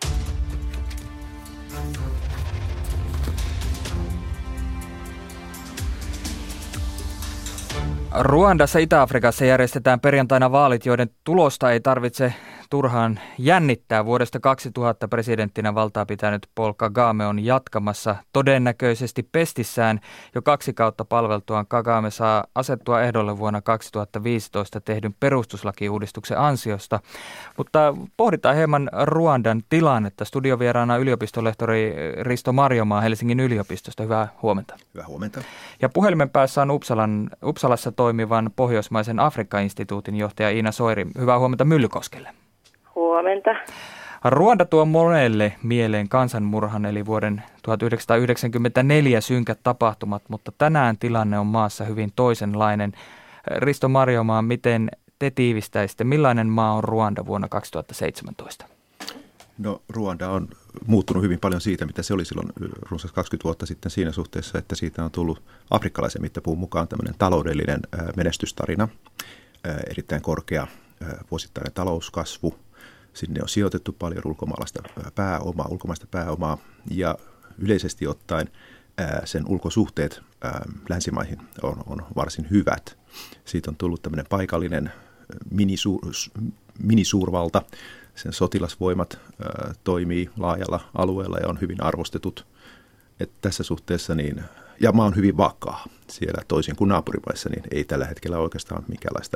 Ruandassa Itä-Afrikassa järjestetään perjantaina vaalit, joiden tulosta ei tarvitse turhaan jännittää. Vuodesta 2000 presidenttinä valtaa pitänyt Paul Kagame on jatkamassa todennäköisesti pestissään. Jo 2 kautta palveltuaan Kagame saa asettua ehdolle vuonna 2015 tehdyn perustuslakiuudistuksen ansiosta. Mutta pohditaan hieman Ruandan tilannetta. Studiovieraana yliopistolehtori Risto Marjomaa Helsingin yliopistosta. Hyvää huomenta. Hyvää huomenta. Ja puhelimen päässä on Uppsalassa toimivan Pohjoismaisen Afrikka-instituutin johtaja Iina Soiri. Hyvää huomenta Myllykoskelle. Huomenta. Ruanda tuo monelle mieleen kansanmurhan eli vuoden 1994 synkät tapahtumat, mutta tänään tilanne on maassa hyvin toisenlainen. Risto Marjomaa, miten te tiivistäisitte, millainen maa on Ruanda vuonna 2017? No Ruanda on muuttunut hyvin paljon siitä, mitä se oli silloin runsas 20 vuotta sitten siinä suhteessa, että siitä on tullut afrikkalaisen mittapuun mukaan tämmöinen taloudellinen menestystarina, erittäin korkea vuosittainen talouskasvu. Sinne on sijoitettu paljon ulkomaista pääomaa ja yleisesti ottaen sen ulkosuhteet länsimaihin on varsin hyvät. Siitä on tullut tämmöinen paikallinen minisuurvalta. Sen sotilasvoimat toimii laajalla alueella ja on hyvin arvostetut. Että tässä suhteessa ja maa on hyvin vakaa. Siellä toisin kuin naapurimaissa niin ei tällä hetkellä oikeastaan minkäänlaista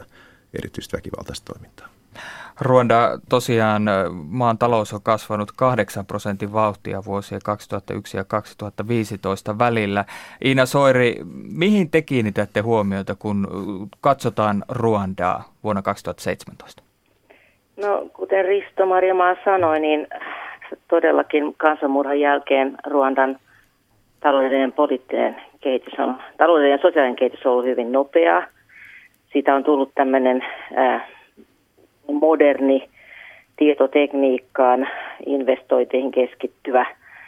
erityisesti väkivaltaista toimintaa. Ruanda tosiaan, maan talous on kasvanut 8% vauhtia vuosien 2001 ja 2015 välillä. Iina Soiri, mihin te kiinnitätte huomiota, kun katsotaan Ruandaa vuonna 2017? No, kuten Risto Marjamaa sanoi, niin todellakin kansanmurhan jälkeen Ruandan taloudellinen ja sosiaalinen kehitys on ollut hyvin nopeaa. Siitä on tullut tämmöinen moderni tietotekniikkaan, investointeihin keskittyvä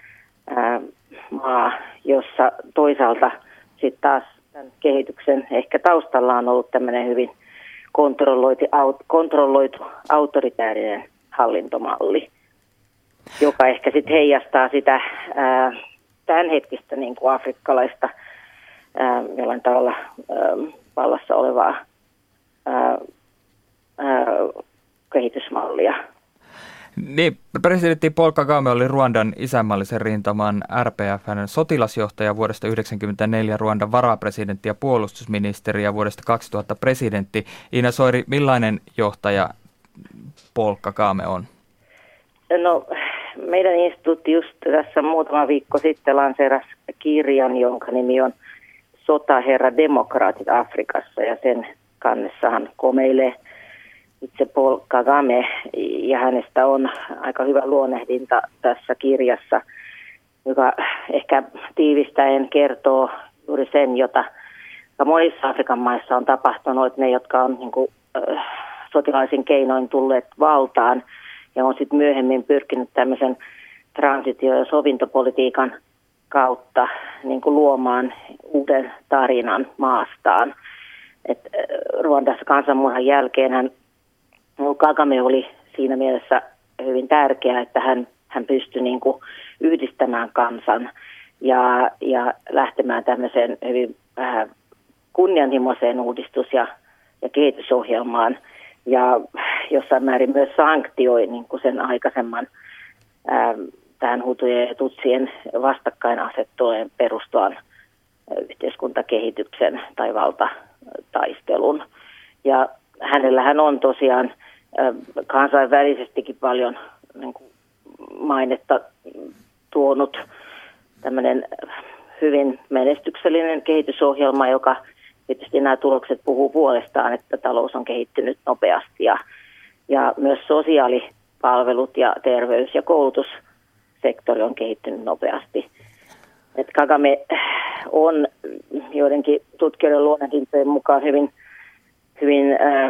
maa, jossa toisaalta sitten taas tämän kehityksen ehkä taustalla on ollut tämmöinen hyvin kontrolloitu autoritäärinen hallintomalli, joka ehkä sitten heijastaa sitä tämänhetkistä niin kuin afrikkalaista jollain tavalla vallassa olevaa kehitysmallia. Niin, presidentti Paul Kagame oli Ruandan isänmaallisen rintaman RPF:n sotilasjohtaja vuodesta 1994, Ruandan varapresidentti ja puolustusministeri ja vuodesta 2000 presidentti. Iina Soiri, millainen johtaja Paul Kagame on? No, meidän instituutti just tässä muutama viikko sitten lanseerasi kirjan, jonka nimi on Sotaherra demokraatit Afrikassa, ja sen kannessahan komeilee itse Paul Kagame, ja hänestä on aika hyvä luonnehdinta tässä kirjassa, joka ehkä tiivistäen kertoo juuri sen, jota monissa Afrikan maissa on tapahtunut, että ne, jotka on niin kuin, sotilaisin keinoin tulleet valtaan ja on sitten myöhemmin pyrkinyt tämmöisen transitio- ja sovintopolitiikan kautta niin kuin luomaan uuden tarinan maastaan. Et Ruandassa kansanmurhan jälkeen Kagame oli siinä mielessä hyvin tärkeää, että hän pystyi niin kuin yhdistämään kansan ja lähtemään tämmöiseen hyvin kunnianhimoiseen uudistus- ja kehitysohjelmaan. Ja jossain määrin myös sanktioi niin kuin sen aikaisemman tähän hutujen ja tutsien vastakkainasettelujen perustuvan yhteiskuntakehityksen tai valtataistelun. Ja hänellähän on tosiaan kansainvälisestikin paljon niin kuin mainetta tuonut tämmöinen hyvin menestyksellinen kehitysohjelma, joka tietysti nämä tulokset puhuu puolestaan, että talous on kehittynyt nopeasti ja myös sosiaalipalvelut ja terveys- ja koulutussektori on kehittynyt nopeasti. Et Kagame on joidenkin tutkijoiden luonnehdintojen mukaan hyvin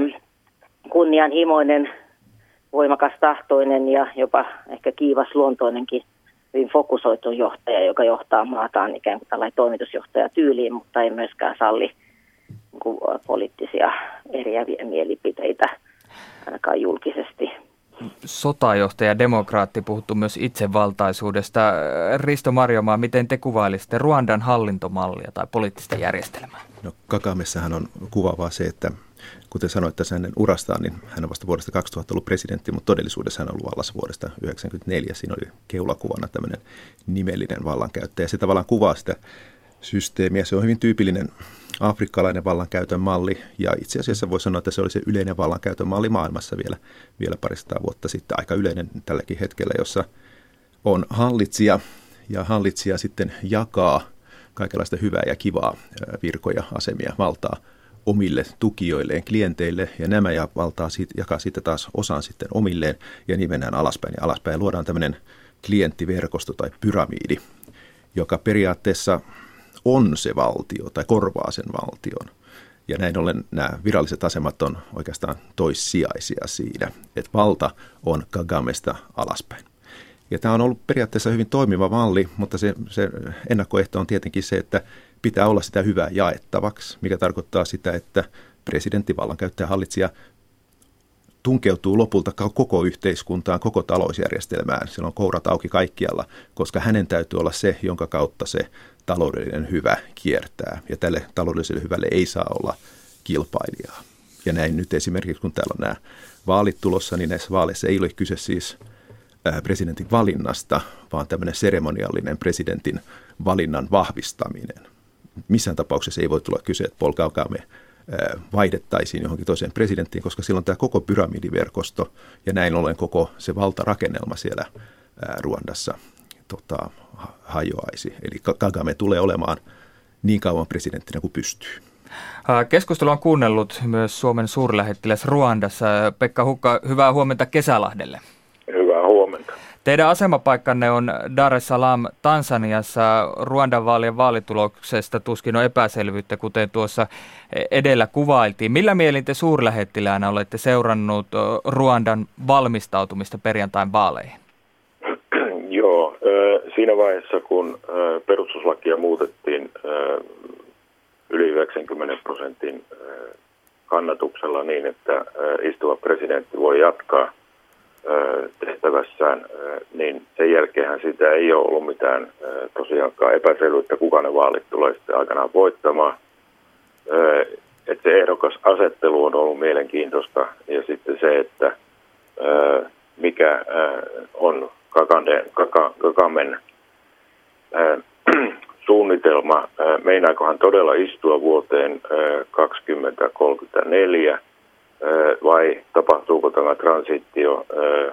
kunnianhimoinen, voimakas tahtoinen ja jopa ehkä kiivasluontoinenkin, hyvin fokusoitu johtaja, joka johtaa maataan ikään kuin tällainen toimitusjohtajatyyliin, mutta ei myöskään salli niin kuin poliittisia eriäviä mielipiteitä ainakaan julkisesti. Sotajohtaja, demokraatti, puhuttu myös itsevaltaisuudesta. Risto Marjamaa, miten te kuvailisitte Ruandan hallintomallia tai poliittista järjestelmää? No, Kagamessahan on kuvaavaa se, että kuten sanoit tässä hänen urastaan, niin hän on vasta vuodesta 2000 ollut presidentti, mutta todellisuudessa hän on ollut vallassa vuodesta 1994. Siinä oli keulakuvana tämmöinen nimellinen vallankäyttäjä. Se tavallaan kuvaa sitä systeemiä. Se on hyvin tyypillinen afrikkalainen vallankäytön malli, ja itse asiassa voi sanoa, että se oli se yleinen vallankäytön malli maailmassa vielä parisataa vuotta sitten, aika yleinen tälläkin hetkellä, jossa on hallitsija, ja hallitsija sitten jakaa kaikenlaista hyvää ja kivaa virkoja, asemia, valtaa omille tukijoilleen, klienteille, ja nämä jakaa sitten taas osan sitten omilleen, ja niin mennään alaspäin ja alaspäin. Luodaan tämmöinen klienttiverkosto tai pyramiidi, joka periaatteessa on se valtio tai korvaa sen valtion. Ja näin ollen nämä viralliset asemat on oikeastaan toissijaisia siinä, että valta on Kagamesta alaspäin. Ja tämä on ollut periaatteessa hyvin toimiva malli, mutta se ennakkoehto on tietenkin se, että pitää olla sitä hyvää jaettavaksi, mikä tarkoittaa sitä, että presidentti, vallankäyttäjä, hallitsija tunkeutuu lopulta koko yhteiskuntaan, koko talousjärjestelmään. Siellä on kourat auki kaikkialla, koska hänen täytyy olla se, jonka kautta se taloudellinen hyvä kiertää. Ja tälle taloudelliselle hyvälle ei saa olla kilpailijaa. Ja näin nyt esimerkiksi, kun täällä on nämä vaalit tulossa, niin näissä vaaleissa ei ole kyse siis presidentin valinnasta, vaan tämmöinen seremoniallinen presidentin valinnan vahvistaminen. Missään tapauksessa ei voi tulla kyse, että Paul Kagame vaihdettaisiin johonkin toiseen presidenttiin, koska silloin tämä koko pyramidiverkosto ja näin ollen koko se valtarakennelma siellä Ruandassa hajoaisi. Eli Kagame tulee olemaan niin kauan presidenttinä kuin pystyy. Keskustelua on kuunnellut myös Suomen suurlähettiläs Ruandassa. Pekka Hukka, hyvää huomenta Kesälahdelle. Hyvää huomenta. Teidän asemapaikkanne on Dar es Salaam Tansaniassa. Ruandan vaalien vaalituloksesta tuskin on epäselvyyttä, kuten tuossa edellä kuvailtiin. Millä mielin te suurlähettiläänä olette seurannut Ruandan valmistautumista perjantain vaaleihin? Joo, siinä vaiheessa kun perustuslakia muutettiin yli 90% kannatuksella niin, että istuva presidentti voi jatkaa tehtävässään, niin sen jälkeenhän siitä ei ole ollut mitään tosiaankaan epäselvyyttä, kuka ne vaalit tulee sitten aikanaan voittamaan. Että se ehdokasasettelu on ollut mielenkiintoista ja sitten se, että mikä on Kagamen suunnitelma, meinaako hän todella istua vuoteen 2034 vai tapahtuuko tämä transitio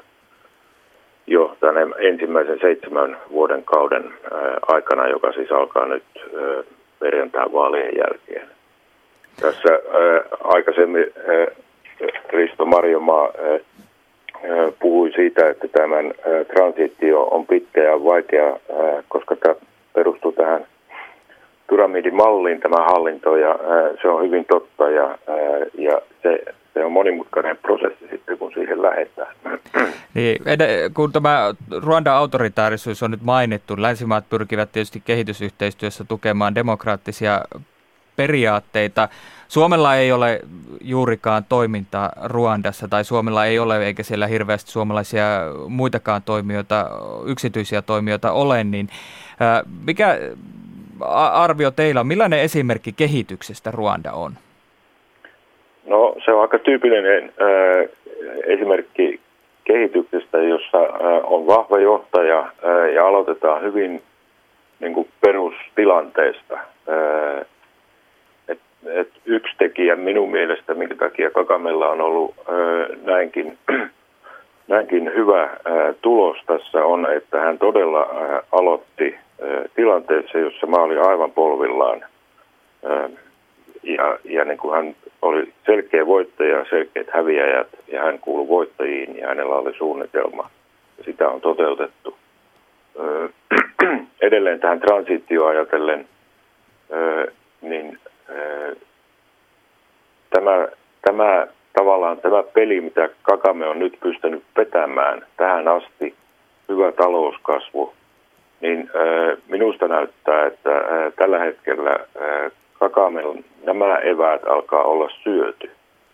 jo tänne ensimmäisen 7 vuoden kauden aikana, joka siis alkaa nyt perjantain vaalien jälkeen. Tässä aikaisemmin Risto Marjomaa puhui siitä, että tämän transitio on pitkä ja vaikea, koska tämä perustuu tähän pyramidimalliin tämä hallinto ja se on hyvin totta ja se on monimutkainen prosessi sitten, kun siihen lähdetään. Niin, kun tämä Ruandan autoritaarisuus on nyt mainittu, länsimaat pyrkivät tietysti kehitysyhteistyössä tukemaan demokraattisia periaatteita. Suomella ei ole juurikaan toimintaa Ruandassa, tai Suomella ei ole, eikä siellä hirveästi suomalaisia muitakaan toimijoita, yksityisiä toimijoita ole, niin mikä arvio teillä on? Millainen esimerkki kehityksestä Ruanda on? No se on aika tyypillinen esimerkki kehityksestä, jossa on vahva johtaja ja aloitetaan hyvin niin kuin perustilanteesta. Et yksi tekijä minun mielestä, minkä takia Kagamella on ollut näinkin hyvä tulos tässä on, että hän todella aloitti tilanteessa, jossa maa oli aivan polvillaan. Ja niin kuin hän oli selkeä voittaja, selkeät häviäjät ja hän kuului voittajiin ja hänellä oli suunnitelma. Ja sitä on toteutettu. Edelleen tähän transitioon ajatellen, niin tämä peli, mitä Kagame on nyt pystynyt vetämään tähän asti, hyvä talouskasvu, niin minusta näyttää, että tällä hetkellä Kagamen nämä eväät alkaa olla syöty.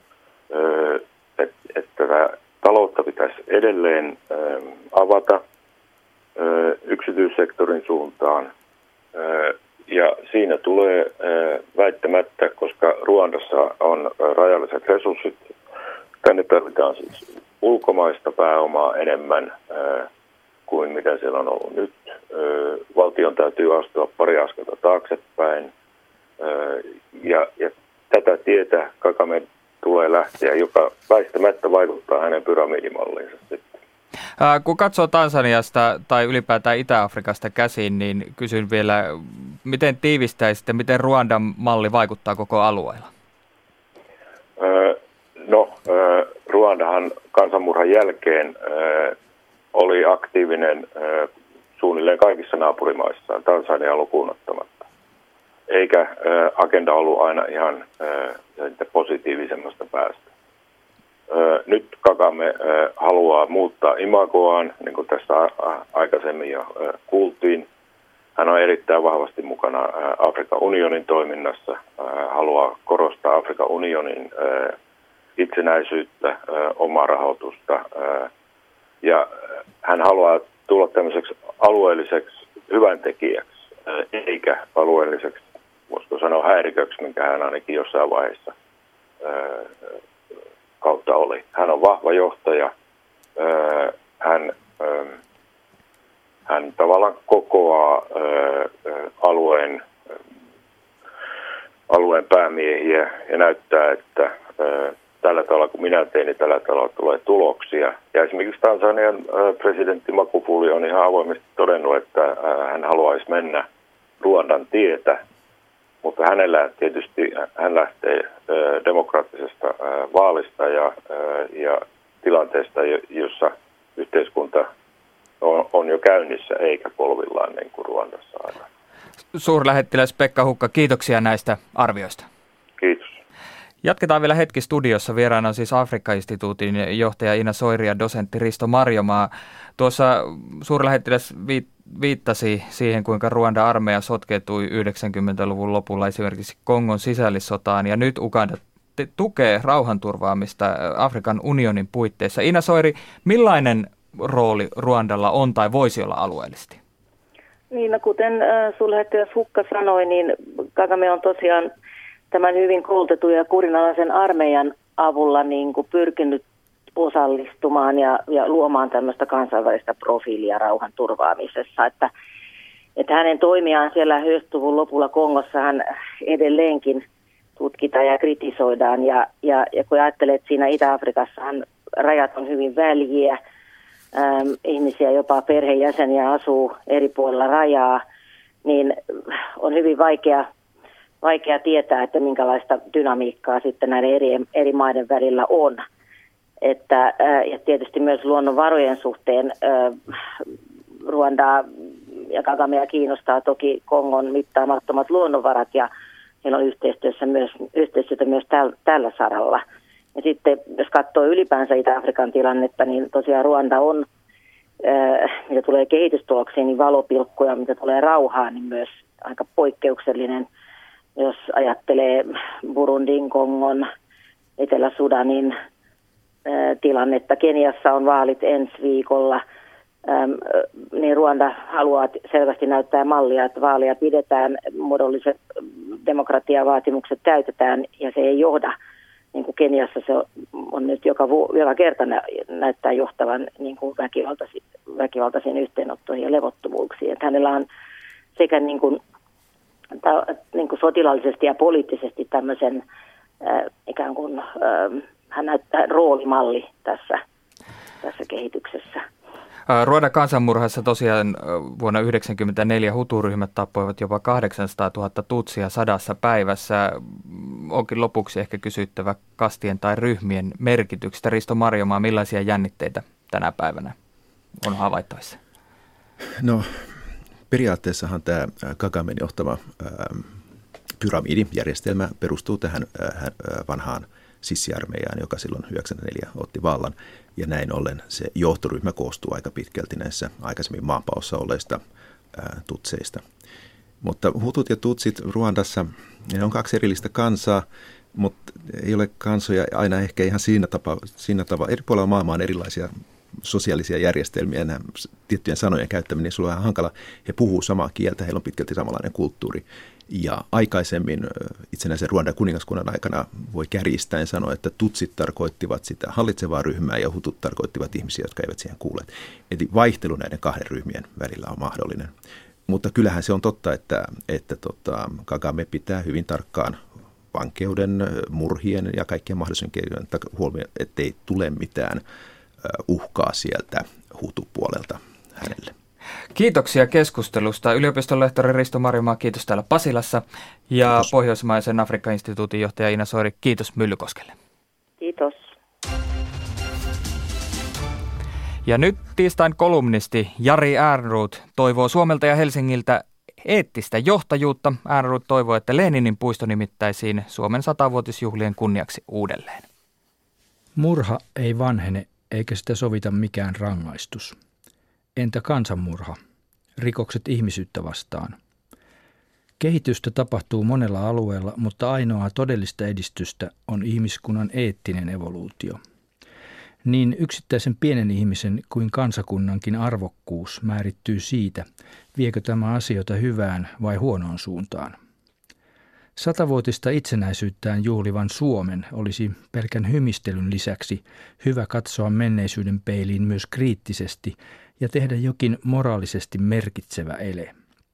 Että taloutta pitäisi edelleen avata yksityissektorin suuntaan. Ja siinä tulee väittämättä, koska Ruandassa on rajalliset resurssit, tänne tarvitaan siis ulkomaista pääomaa enemmän kuin mitä siellä on ollut nyt. Valtion täytyy astua pari askelta taaksepäin. Ja tätä tietä Kagame tulee lähteä, joka väistämättä vaikuttaa hänen pyramidimalliinsa sitten. Kun katsoo Tansaniasta tai ylipäätään Itä-Afrikasta käsin, niin kysyn vielä, miten tiivistäisitte, miten Ruandan malli vaikuttaa koko alueella? Ruandahan kansanmurhan jälkeen oli aktiivinen suunnilleen kaikissa naapurimaissaan, Tansania lukuun ottamatta. Eikä agenda ollut aina ihan positiivisemmasta päästä. Nyt Kagame haluaa muuttaa imagoaan, niin kuin tässä aikaisemmin jo kuultiin. Hän on erittäin vahvasti mukana Afrikan unionin toiminnassa, haluaa korostaa Afrikan unionin itsenäisyyttä, omaa rahoitusta ja hän haluaa tulla tämmöiseksi alueelliseksi hyväntekijäksi, eikä alueelliseksi, voisiko sanoa häiriköksi, minkä hän ainakin jossain vaiheessa kautta oli. Hän on vahva johtaja, hän tavallaan kokoaa alueen päämiehiä ja näyttää, että tällä tavalla kun minä tein, niin tällä tavalla tulee tuloksia. Ja esimerkiksi Tansanian presidentti Magufuli on ihan avoimesti todennut, että hän haluaisi mennä Ruandan tietä, mutta hän lähtee demokraattisesta vaalista ja tilanteesta, jossa yhteiskunta on jo käynnissä eikä polvillaan niin kuin Ruandassa aina. Suurlähettiläs Pekka Hukka, kiitoksia näistä arvioista. Kiitos. Jatketaan vielä hetki studiossa. Vieraana on siis Afrikka-instituutin johtaja Ina Soiri ja dosentti Risto Marjomaa. Tuossa suurlähettiläs viittasi siihen, kuinka Ruandan armeija sotkeutui 90-luvun lopulla esimerkiksi Kongon sisällissotaan, ja nyt Uganda tukee rauhanturvaamista Afrikan unionin puitteissa. Ina Soiri, millainen rooli Ruandalla on tai voisi olla alueellisesti? Niin, no kuten suurlähettiläs Hukka sanoi, niin Kagame on tosiaan tämän hyvin koulutetun ja kurinalaisen armeijan avulla niin kuin pyrkinyt osallistumaan ja luomaan tämmöistä kansainvälistä profiilia rauhan turvaamisessa. Että hänen toimiaan siellä 90-luvun lopulla Kongossa hän edelleenkin tutkitaan ja kritisoidaan. Ja kun ajattelee, että siinä Itä-Afrikassahan rajat on hyvin väljiä, ihmisiä, jopa perheenjäseniä asuu eri puolilla rajaa, niin on hyvin vaikea tietää, että minkälaista dynamiikkaa sitten näiden eri maiden välillä on. Ja tietysti myös luonnonvarojen suhteen Ruandaa ja Kagamea kiinnostaa toki Kongon mittaamattomat luonnonvarat, ja heillä on yhteistyötä myös tällä saralla. Ja sitten jos katsoo ylipäänsä Itä-Afrikan tilannetta, niin tosiaan Ruanda on, mitä tulee kehitystuloksiin, niin valopilkkuja, mitä tulee rauhaan, niin myös aika poikkeuksellinen. Jos ajattelee Burundin, Kongon, Etelä-Sudanin tilannetta, Keniassa on vaalit ensi viikolla, niin Ruanda haluaa selvästi näyttää mallia, että vaaleja pidetään, muodolliset demokratiavaatimukset täytetään ja se ei johda. Niin kuin Keniassa se on nyt joka kerta näyttää johtavan niin kuin väkivaltaisiin yhteenottoihin ja levottomuuksiin. Että hänellä on sekä niin kuin sotilaallisesti ja poliittisesti tämmöisen ikään kuin hän näyttää roolimalli tässä kehityksessä. Ruandan kansanmurhassa tosiaan vuonna 1994 huturyhmät tappoivat jopa 800 000 tutsia 100 päivässä. Onkin lopuksi ehkä kysyttävä kastien tai ryhmien merkityksestä. Risto Marjomaa, millaisia jännitteitä tänä päivänä on havaittavissa? No, periaatteessahan tämä Kagamen johtama pyramidijärjestelmä perustuu tähän vanhaan sissiarmeijaan, joka silloin 1994 otti vallan. Ja näin ollen se johtoryhmä koostuu aika pitkälti näissä aikaisemmin maanpaossa olleista tutseista. Mutta hutut ja tutsit Ruandassa, ne on kaksi erillistä kansaa, mutta ei ole kansoja aina ehkä ihan siinä tavalla. Eri puolilla maailmaa on erilaisia sosiaalisia järjestelmiä, nämä tiettyjen sanojen käyttäminen, sulla on vähän hankala. He puhuu samaa kieltä, heillä on pitkälti samanlainen kulttuuri. Ja aikaisemmin itsenäisen Ruandan kuningaskunnan aikana voi kärjistäen sanoa, että tutsit tarkoittivat sitä hallitsevaa ryhmää ja hutut tarkoittivat ihmisiä, jotka eivät siihen kuule. Eli vaihtelu näiden kahden ryhmien välillä on mahdollinen. Mutta kyllähän se on totta, että Kagame pitää hyvin tarkkaan vankeuden, murhien ja kaikkien mahdollisen keinojen huomioon, ettei tule mitään uhkaa sieltä hutupuolelta hänelle. Kiitoksia keskustelusta. Yliopiston lehtori Risto Marjomaa, kiitos täällä Pasilassa. Ja kiitos. Pohjoismaisen Afrikka-instituutin johtaja Ina Soiri, kiitos Myllykoskelle. Kiitos. Ja nyt tiistain kolumnisti Jari Ehrnrooth toivoo Suomelta ja Helsingiltä eettistä johtajuutta. Ehrnrooth toivoo, että Leninin puisto nimittäisiin Suomen 100-vuotisjuhlien kunniaksi uudelleen. Murha ei vanhene eikä sitä sovita mikään rangaistus. Entä kansanmurha? Rikokset ihmisyyttä vastaan. Kehitystä tapahtuu monella alueella, mutta ainoa todellista edistystä on ihmiskunnan eettinen evoluutio. Niin yksittäisen pienen ihmisen kuin kansakunnankin arvokkuus määrittyy siitä, viekö tämä asioita hyvään vai huonoon suuntaan. 100-vuotista itsenäisyyttään juhlivan Suomen olisi pelkän hymistelyn lisäksi hyvä katsoa menneisyyden peiliin myös kriittisesti ja tehdä jokin moraalisesti merkitsevä ele.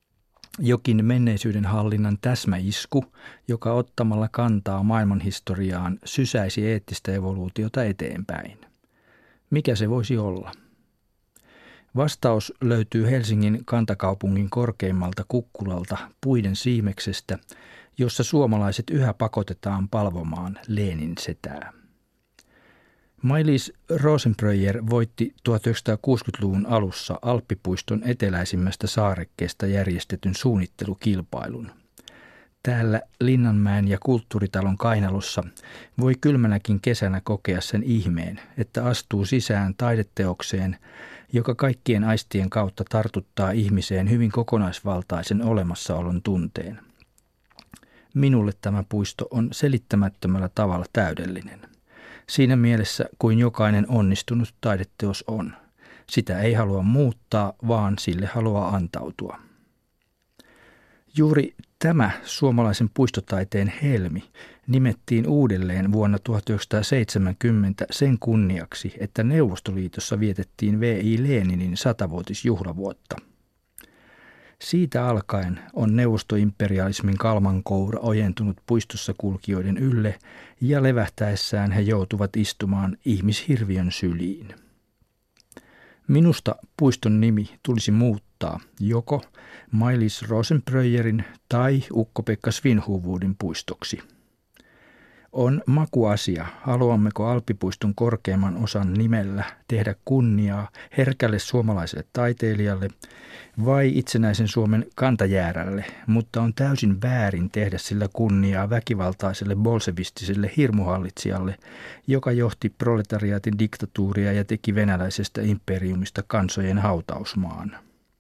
jokin menneisyyden hallinnan täsmäisku, joka ottamalla kantaa maailmanhistoriaan sysäisi eettistä evoluutiota eteenpäin. Mikä se voisi olla? Vastaus löytyy Helsingin kantakaupungin korkeimmalta kukkulalta puiden siimeksestä, jossa suomalaiset yhä pakotetaan palvomaan Lenin setää. Maj-Lis Rosenbreuer voitti 1960-luvun alussa Alppipuiston eteläisimmästä saarekkeesta järjestetyn suunnittelukilpailun. Täällä Linnanmäen ja Kulttuuritalon kainalossa voi kylmänäkin kesänä kokea sen ihmeen, että astuu sisään taideteokseen, joka kaikkien aistien kautta tartuttaa ihmiseen hyvin kokonaisvaltaisen olemassaolon tunteen. Minulle tämä puisto on selittämättömällä tavalla täydellinen. Siinä mielessä kuin jokainen onnistunut taideteos on. Sitä ei halua muuttaa, vaan sille haluaa antautua. Juuri tämä suomalaisen puistotaiteen helmi nimettiin uudelleen vuonna 1970 sen kunniaksi, että Neuvostoliitossa vietettiin V.I. Leninin 100-vuotisjuhlavuotta. Siitä alkaen on neuvostoimperialismin kalmankoura ojentunut puistossa kulkijoiden ylle ja levähtäessään he joutuvat istumaan ihmishirviön syliin. Minusta puiston nimi tulisi muuttaa joko Maj-Lis Rosenbreuerin tai Ukko-Pekka Svinhufvudin puistoksi. On makuasia, haluammeko Alppipuiston korkeimman osan nimellä tehdä kunniaa herkälle suomalaiselle taiteilijalle vai itsenäisen Suomen kantajäärälle, mutta on täysin väärin tehdä sillä kunniaa väkivaltaiselle bolsevistiselle hirmuhallitsijalle, joka johti proletariaatin diktatuuria ja teki venäläisestä imperiumista kansojen hautausmaan.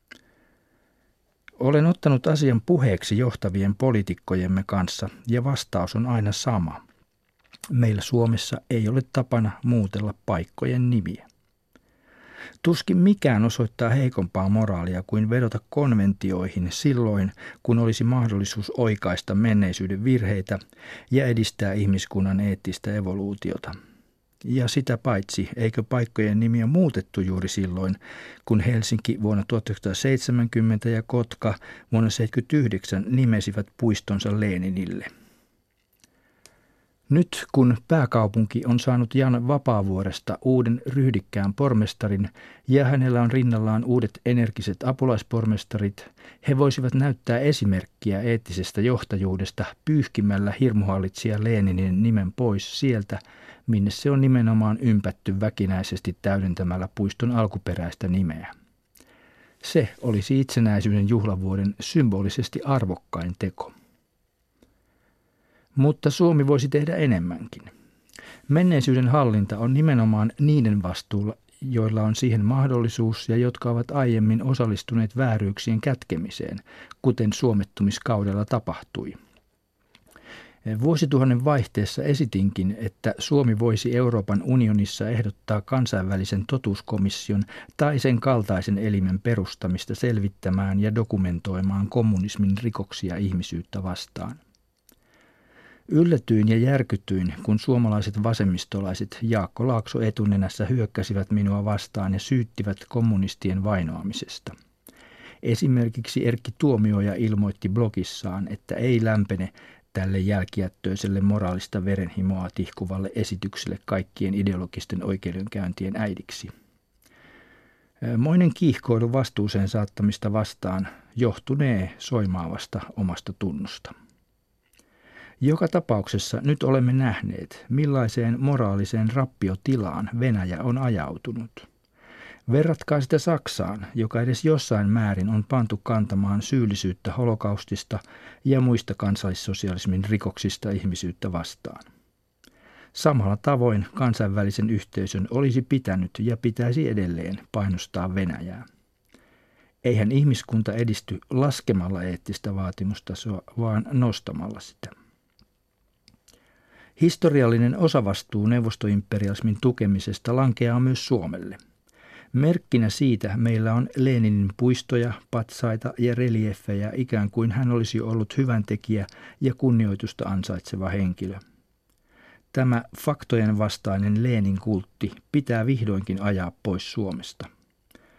Olen ottanut asian puheeksi johtavien poliitikkojemme kanssa ja vastaus on aina sama. Meillä Suomessa ei ole tapana muutella paikkojen nimiä. Tuskin mikään osoittaa heikompaa moraalia kuin vedota konventioihin silloin, kun olisi mahdollisuus oikaista menneisyyden virheitä ja edistää ihmiskunnan eettistä evoluutiota. Ja sitä paitsi, eikö paikkojen nimiä muutettu juuri silloin, kun Helsinki vuonna 1970 ja Kotka vuonna 1979 nimesivät puistonsa Leninille. Nyt kun pääkaupunki on saanut Jan Vapaavuoresta uuden ryhdikkään pormestarin ja hänellä on rinnallaan uudet energiset apulaispormestarit, he voisivat näyttää esimerkkiä eettisestä johtajuudesta pyyhkimällä hirmuhallitsija Leninin nimen pois sieltä, minne se on nimenomaan ympätty väkinäisesti täydentämällä puiston alkuperäistä nimeä. Se olisi itsenäisyyden juhlavuoden symbolisesti arvokkain teko. Mutta Suomi voisi tehdä enemmänkin. Menneisyyden hallinta on nimenomaan niiden vastuulla, joilla on siihen mahdollisuus ja jotka ovat aiemmin osallistuneet vääryyksien kätkemiseen, kuten suomettumiskaudella tapahtui. Vuosituhannen vaihteessa esitinkin, että Suomi voisi Euroopan unionissa ehdottaa kansainvälisen totuuskomission tai sen kaltaisen elimen perustamista selvittämään ja dokumentoimaan kommunismin rikoksia ihmisyyttä vastaan. Yllätyin ja järkytyin, kun suomalaiset vasemmistolaiset Jaakko Laakso etunenässä hyökkäsivät minua vastaan ja syyttivät kommunistien vainoamisesta. Esimerkiksi Erkki Tuomioja ilmoitti blogissaan, että ei lämpene tälle jälkijättöiselle moraalista verenhimoa tihkuvalle esitykselle kaikkien ideologisten oikeudenkäyntien äidiksi. Moinen kiihkoilu vastuuseen saattamista vastaan johtunee soimaavasta omasta tunnosta. Joka tapauksessa nyt olemme nähneet, millaiseen moraaliseen rappiotilaan Venäjä on ajautunut. Verratkaa sitä Saksaan, joka edes jossain määrin on pantu kantamaan syyllisyyttä holokaustista ja muista kansallissosialismin rikoksista ihmisyyttä vastaan. Samalla tavoin kansainvälisen yhteisön olisi pitänyt ja pitäisi edelleen painostaa Venäjää. Eihän ihmiskunta edisty laskemalla eettistä vaatimustasoa, vaan nostamalla sitä. Historiallinen osavastuu neuvostoimperialismin tukemisesta lankeaa myös Suomelle. Merkkinä siitä meillä on Leninin puistoja, patsaita ja relieffejä ikään kuin hän olisi ollut hyväntekijä ja kunnioitusta ansaitseva henkilö. Tämä faktojen vastainen Lenin-kultti pitää vihdoinkin ajaa pois Suomesta.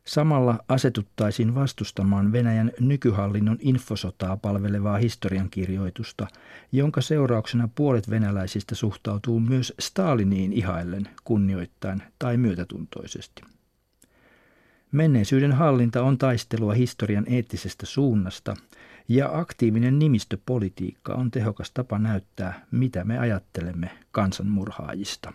Samalla asetuttaisiin vastustamaan Venäjän nykyhallinnon infosotaa palvelevaa historiankirjoitusta, jonka seurauksena puolet venäläisistä suhtautuu myös Staliniin ihaillen, kunnioittain tai myötätuntoisesti. Menneisyyden hallinta on taistelua historian eettisestä suunnasta, ja aktiivinen nimistöpolitiikka on tehokas tapa näyttää, mitä me ajattelemme kansanmurhaajista.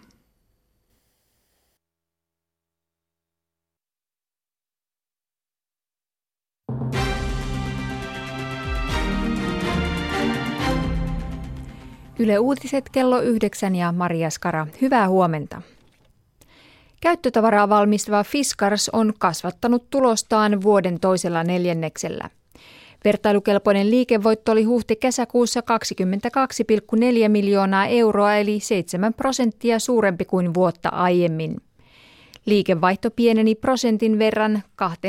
Yle Uutiset kello 9 ja Maria Skara. Hyvää huomenta. Käyttötavaraa valmistava Fiskars on kasvattanut tulostaan vuoden toisella neljänneksellä. Vertailukelpoinen liikevoitto oli huhti-kesäkuussa 22,4 miljoonaa euroa eli 7% suurempi kuin vuotta aiemmin. Liikevaihto pieneni prosentin verran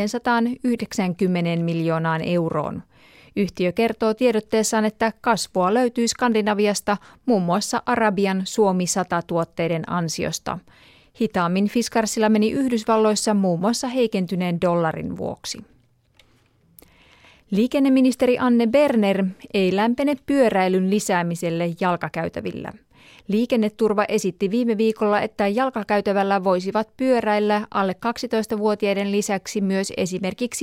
290 miljoonaan euroon. Yhtiö kertoo tiedotteessaan, että kasvua löytyy Skandinaviasta muun muassa Arabian Suomi 100-tuotteiden ansiosta. Hitaammin Fiskarsilla meni Yhdysvalloissa muun muassa heikentyneen dollarin vuoksi. Liikenneministeri Anne Berner ei lämpene pyöräilyn lisäämiselle jalkakäytävillä. Liikenneturva esitti viime viikolla, että jalkakäytävällä voisivat pyöräillä alle 12-vuotiaiden lisäksi myös esimerkiksi